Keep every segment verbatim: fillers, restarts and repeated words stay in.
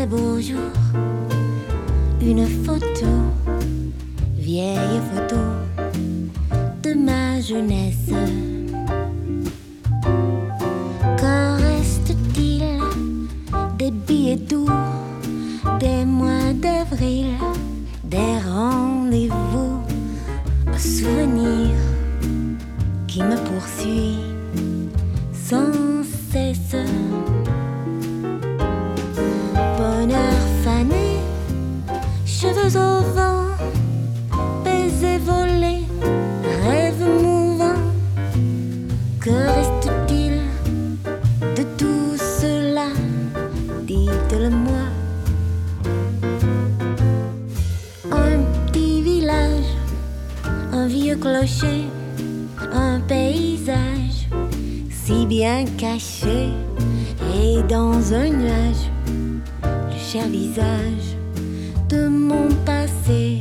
très beau jour, une photo, vieille photo de ma jeunesse. Qu'en reste-t-il des billets doux, des mois d'avril, des rendez-vous, un souvenir qui me poursuit sans cesse. Bonheur fané, cheveux au vent, baisers volés, rêves mouvants. Que reste-t-il de tout cela? Dites-le-moi. Un petit village, un vieux clocher, un paysage si bien caché, et dans un nuage le cher visage de mon passé.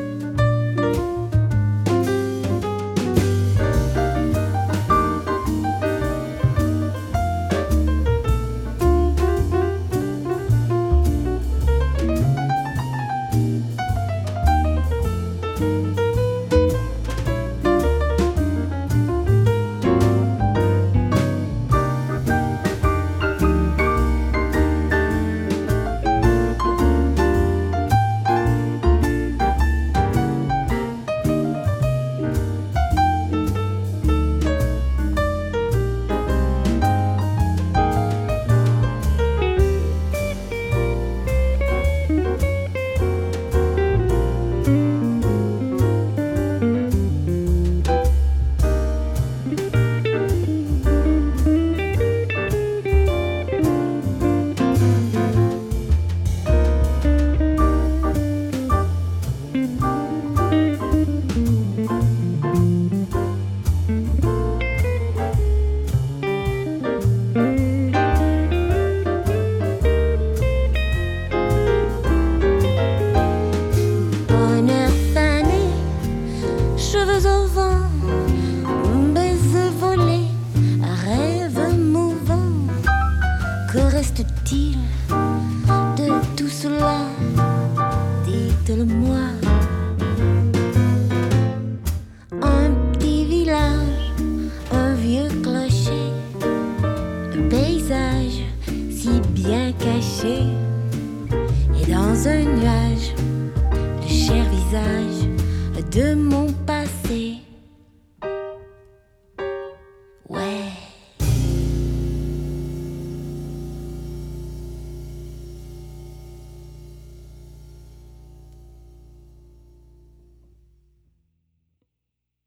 Cheveux au vent, baisers volés, rêves mouvants. Que reste-t-il de tout cela? Dites-le-moi. Un petit village, un vieux clocher, un paysage si bien caché, et dans un nuage le cher visage de mon passé.